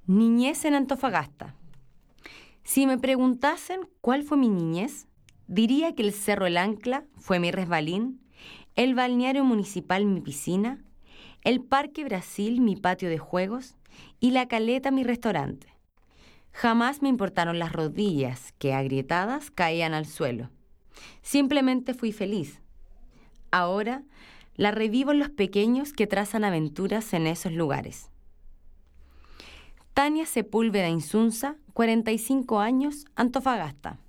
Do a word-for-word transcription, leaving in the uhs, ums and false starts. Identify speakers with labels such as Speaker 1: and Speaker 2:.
Speaker 1: Niñez en Antofagasta. Si me preguntasen cuál fue mi niñez, diría que el Cerro El Ancla fue mi resbalín, el balneario municipal mi piscina, el Parque Brasil mi patio de juegos y la Caleta mi restaurante. Jamás me importaron las rodillas que, agrietadas, caían al suelo. Simplemente fui feliz. Ahora la revivo en los pequeños que trazan aventuras en esos lugares. Tania Sepúlveda Insunza, cuarenta y cinco años, Antofagasta.